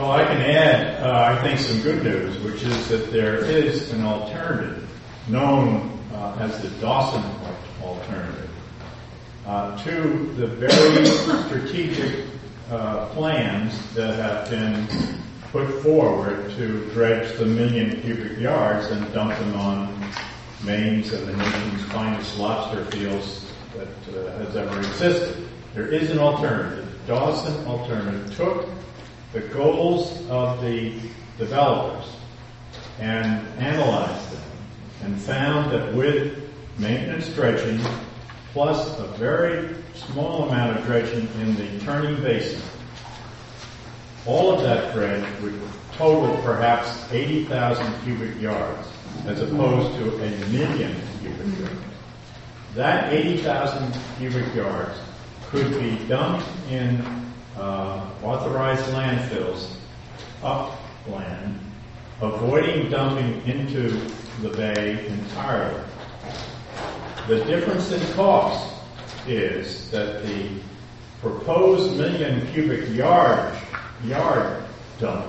Well, I can add, I think, some good news, which is that there is an alternative known as the Dawson alternative to the very strategic plans that have been put forward to dredge the 1 million cubic yards and dump them on Maine's and the nation's finest lobster fields that has ever existed. There is an alternative. Dawson alternative took the goals of the developers and analyzed them and found that with maintenance dredging plus a very small amount of dredging in the turning basin, all of that dredge would total perhaps 80,000 cubic yards as opposed to 1 million cubic yards. That 80,000 cubic yards could be dumped in authorized landfills upland, avoiding dumping into the bay entirely. The difference in cost is that the proposed 1 million cubic yard dump,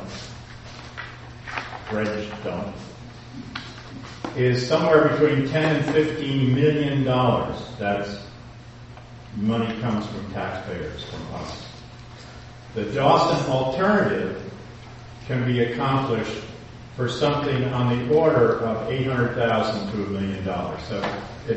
dredge dump, is somewhere between $10 and $15 million. That's money comes from taxpayers, from us. The Dawson alternative can be accomplished for something on the order of $800,000 to $1 million. So at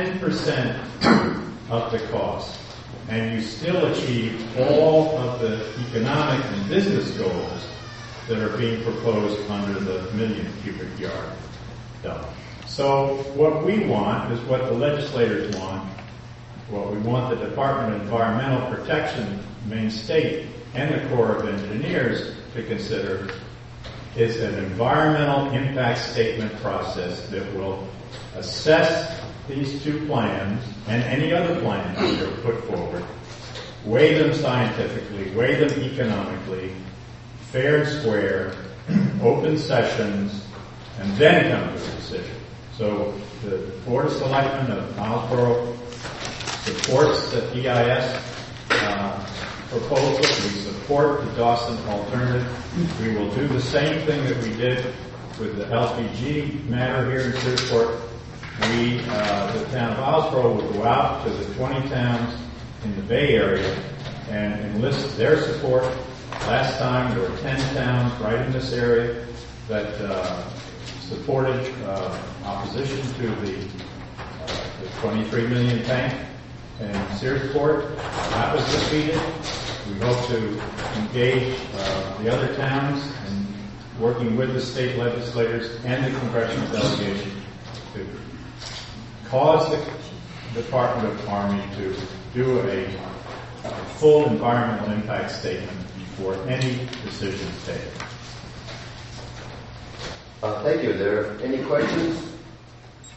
10% of the cost, and you still achieve all of the economic and business goals that are being proposed under the 1 million cubic yard dump. So what we want is what the legislators want, what we want the Department of Environmental Protection, Maine State, and the Corps of Engineers to consider is an environmental impact statement process that will assess these two plans and any other plans that are put forward, weigh them scientifically, weigh them economically, fair and square, open sessions, and then come to a decision. So the Board of Selectmen of Islesboro supports the EIS proposal. We support the Dawson alternative. We will do the same thing that we did with the LPG matter here in Bridgeport. The town of Islesboro will go out to the 20 towns in the Bay Area and enlist their support. Last time there were 10 towns right in this area that supported opposition to the 23 million tank in Searsport. That was defeated. We hope to engage the other towns in working with the state legislators and the congressional delegation to cause the Department of Army to do a full environmental impact statement before any decision is taken. Thank you. Are there any questions?